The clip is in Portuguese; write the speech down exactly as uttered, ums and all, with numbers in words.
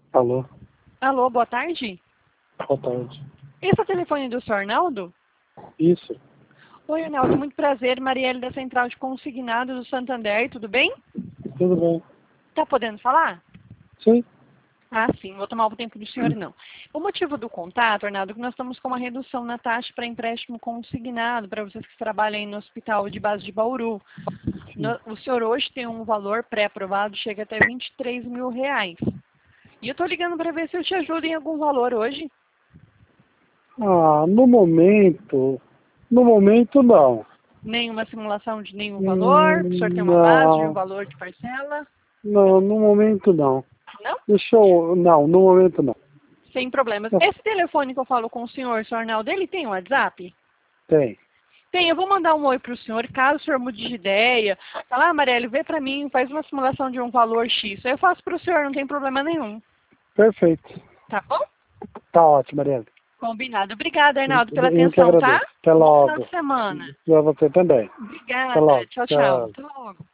Alô, Alô, boa tarde. boa tarde. Esse é o telefone do senhor Arnaldo? Isso, Oi, Arnaldo, muito prazer. Marielle da Central de Consignado do Santander, tudo bem? tudo bem? Tá podendo falar? Sim, Ah, sim, vou tomar o tempo do senhor não. O motivo do contato, Arnaldo, é que nós estamos com uma redução na taxa para empréstimo consignado para vocês que trabalham aí no hospital de base de Bauru. sim. No- o senhor hoje tem um valor pré-aprovado, chega até vinte e três mil reais. E eu tô ligando para ver se eu te ajudo em algum valor hoje. Ah, no momento, no momento não. Nenhuma simulação de nenhum valor? O senhor tem Hum, uma base de um Não, valor de parcela? não, no momento não. Não? Deixa eu, não, no momento não. Sem problemas. Ah, Esse telefone que eu falo com o senhor, senhor Arnaldo, ele tem um WhatsApp? tem, Tem, eu vou mandar um oi para o senhor, caso o senhor mude de ideia. Fala, ah, Marielle, vê para mim, faz uma simulação de um valor X. Eu faço para o senhor, não tem problema nenhum. perfeito. Tá bom? Tá ótimo, Mariana. Combinado. Obrigada, Arnaldo, pela Eu que atenção, tá? agradeço. Até Bom final logo. de semana. Pra você também. Até Obrigada. logo. Tchau, tchau. Tchau. Até logo.